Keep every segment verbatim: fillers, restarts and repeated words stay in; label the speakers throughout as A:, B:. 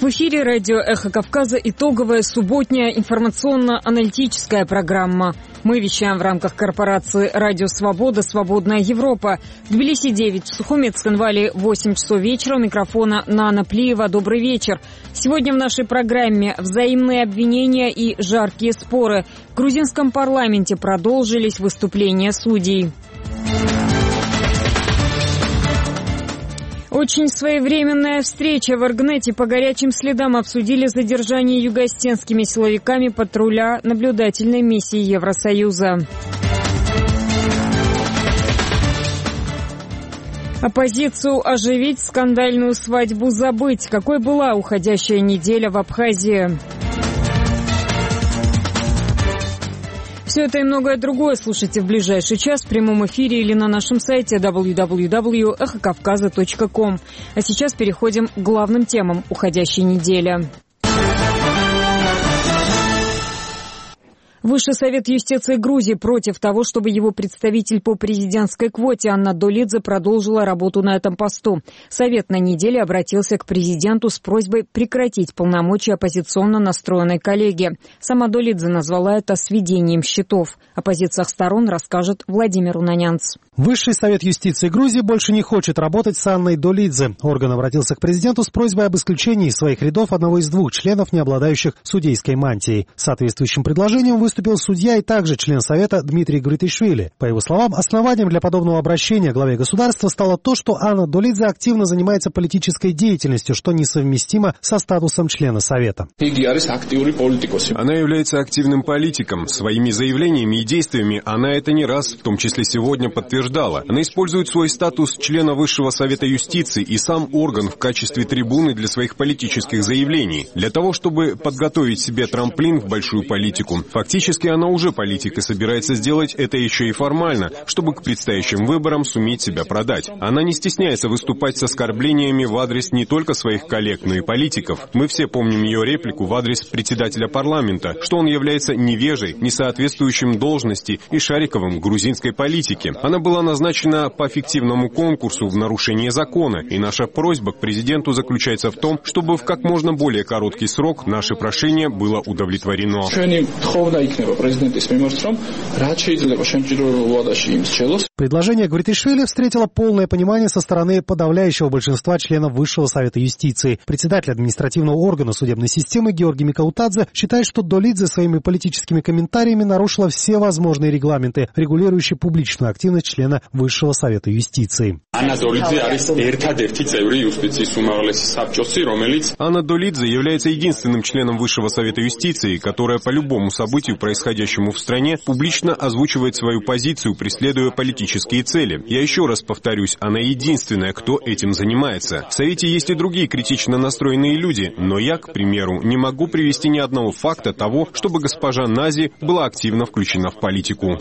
A: В эфире радио «Эхо Кавказа» итоговая субботняя информационно-аналитическая программа. Мы вещаем в рамках корпорации «Радио Свобода. Свободная Европа». В Тбилиси девять, в Сухуме, Цхинвале восемь часов вечера. У микрофона Нана Плиева. Добрый вечер. Сегодня в нашей программе взаимные обвинения и жаркие споры. В грузинском парламенте продолжились выступления судей. Очень своевременная встреча. В Эргнете по горячим следам обсудили задержание юго-осетинскими силовиками патруля наблюдательной миссии Евросоюза. Оппозицию оживить, скандальную свадьбу забыть. Какой была уходящая неделя в Абхазии? Все это и многое другое слушайте в ближайший час в прямом эфире или на нашем сайте дабл ю дабл ю дабл ю точка эхо кавказа точка ком. А сейчас переходим к главным темам уходящей недели. Высший совет юстиции Грузии против того, чтобы его представитель по президентской квоте Анна Долидзе продолжила работу на этом посту. Совет на неделе обратился к президенту с просьбой прекратить полномочия оппозиционно настроенной коллеги. Сама Долидзе назвала это сведением счетов. О позициях сторон расскажет Владимир Унанянц.
B: Высший совет юстиции Грузии больше не хочет работать с Анной Долидзе. Орган обратился к президенту с просьбой об исключении из своих рядов одного из двух членов, не обладающих судейской мантией. Соответствующим предложением выступил судья и также член совета Дмитрий Гуритишвили. По его словам, основанием для подобного обращения главе государства стало то, что Анна Долидзе активно занимается политической деятельностью, что несовместимо со статусом члена совета.
C: Она является активным политиком. Своими заявлениями и действиями она это не раз, в том числе сегодня, подтверждала. Она использует свой статус члена Высшего совета юстиции и сам орган в качестве трибуны для своих политических заявлений, для того, чтобы подготовить себе трамплин в большую политику. Фактически она уже политик и собирается сделать это еще и формально, чтобы к предстоящим выборам суметь себя продать. Она не стесняется выступать с оскорблениями в адрес не только своих коллег, но и политиков. Мы все помним ее реплику в адрес председателя парламента, что он является невежей, несоответствующим должности и шариковым грузинской политике. Она была назначена по фиктивному конкурсу в нарушение закона, и наша просьба к президенту заключается в том, чтобы в как можно более короткий срок наше прошение было удовлетворено.
B: Предложение Гуритишвили встретило полное понимание со стороны подавляющего большинства членов Высшего совета юстиции. Председатель административного органа судебной системы Георгий Микаутадзе считает, что Долидзе своими политическими комментариями нарушила все возможные регламенты, регулирующие публичную активность члена Высшего совета юстиции.
C: Анна Долидзе является единственным членом Высшего совета юстиции, которая по любому событию, происходящему в стране, публично озвучивает свою позицию, преследуя политические цели. Я еще раз повторюсь, она единственная, кто этим занимается. В Совете есть и другие критично настроенные люди, но я, к примеру, не могу привести ни одного факта того, чтобы госпожа Нази была активно включена в политику.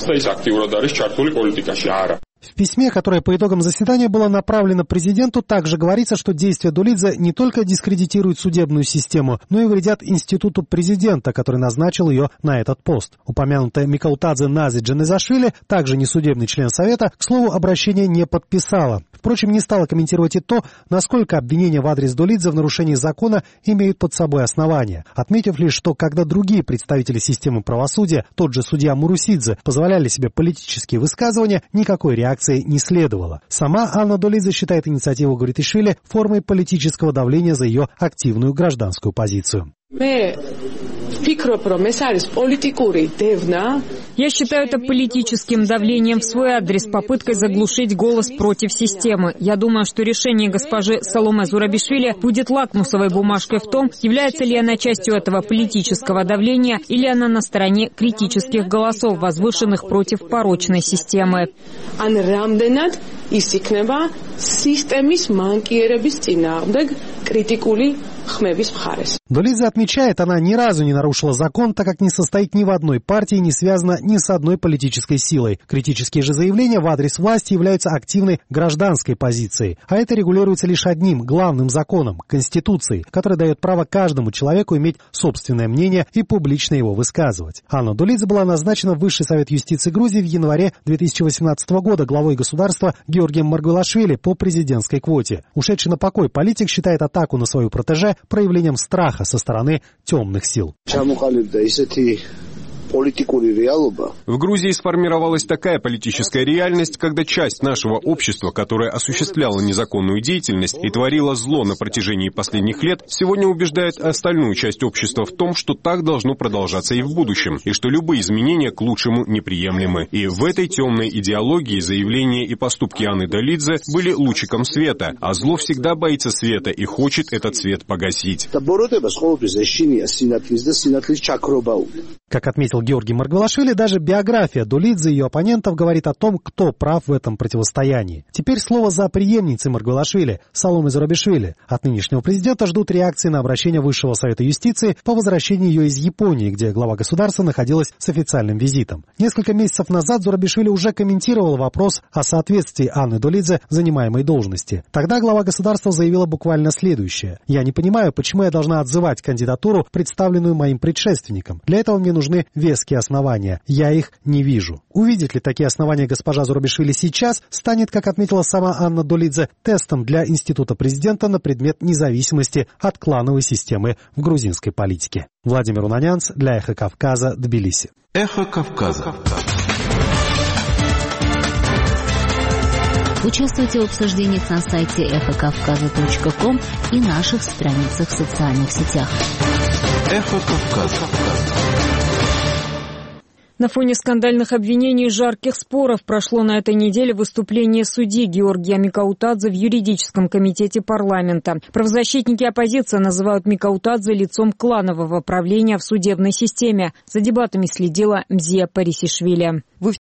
B: В письме, которое по итогам заседания было направлено президенту, также говорится, что действия Долидзе не только дискредитируют судебную систему, но и вредят институту президента, который назначил ее на этот пост. Упомянутая Микаутадзе Нази Джанезашвили, также несудебный член совета, к слову, обращение не подписала. Впрочем, не стала комментировать и то, насколько обвинения в адрес Долидзе в нарушении закона имеют под собой основания, отметив лишь, что когда другие представители системы правосудия, тот же судья Мурусидзе, позволяли себе политические высказывания, никакой реакции не следовало. Сама Анна Долидзе считает инициативу Гуритишвили формой политического давления за ее активную гражданскую позицию.
A: Я считаю это политическим давлением в свой адрес, попыткой заглушить голос против системы. Я думаю, что решение госпожи Саломе Зурабишвили будет лакмусовой бумажкой в том, является ли она частью этого политического давления или она на стороне критических голосов, возвышенных против порочной системы.
B: Долидзе отмечает, она ни разу не нарушила закон, так как не состоит ни в одной партии, не связана ни с одной политической силой. Критические же заявления в адрес власти являются активной гражданской позицией. А это регулируется лишь одним главным законом – Конституцией, который дает право каждому человеку иметь собственное мнение и публично его высказывать. Анна Долидзе была назначена в Высший совет юстиции Грузии в январе две тысячи восемнадцатого года главой государства Георгием Маргвелашвили по президентской квоте. Ушедший на покой политик считает атаку на свою протеже называя проявлением страха со стороны темных сил.
C: В Грузии сформировалась такая политическая реальность, когда часть нашего общества, которая осуществляла незаконную деятельность и творила зло на протяжении последних лет, сегодня убеждает остальную часть общества в том, что так должно продолжаться и в будущем, и что любые изменения к лучшему неприемлемы. И в этой темной идеологии заявления и поступки Анны Долидзе были лучиком света, а зло всегда боится света и хочет этот свет погасить.
B: Как отметил Георгий Маргвелашвили, даже биография Долидзе и ее оппонентов говорит о том, кто прав в этом противостоянии. Теперь слово за преемницей Маргвелашвили, Саломе Зурабишвили. От нынешнего президента ждут реакции на обращение Высшего совета юстиции по возвращении ее из Японии, где глава государства находилась с официальным визитом. Несколько месяцев назад Зурабишвили уже комментировал вопрос о соответствии Анны Долидзе занимаемой должности. Тогда глава государства заявила буквально следующее: «Я не понимаю, почему я должна отзывать кандидатуру, представленную моим предшественником. Для этого мне нужны веские основания. Я их не вижу». Увидит ли такие основания госпожа Зурабишвили сейчас, станет, как отметила сама Анна Долидзе, тестом для института президента на предмет независимости от клановой системы в грузинской политике. Владимир Унанянц для «Эхо Кавказа», Тбилиси.
D: «Эхо Кавказа».
E: Участвуйте в обсуждениях на сайте эхо кавказа точка ком и наших страницах в социальных сетях.
D: «Эхо Кавказа».
A: На фоне скандальных обвинений и жарких споров прошло на этой неделе выступление судьи Георгия Микаутадзе в юридическом комитете парламента. Правозащитники оппозиции называют Микаутадзе лицом кланового правления в судебной системе. За дебатами следила Мзия Парисишвили.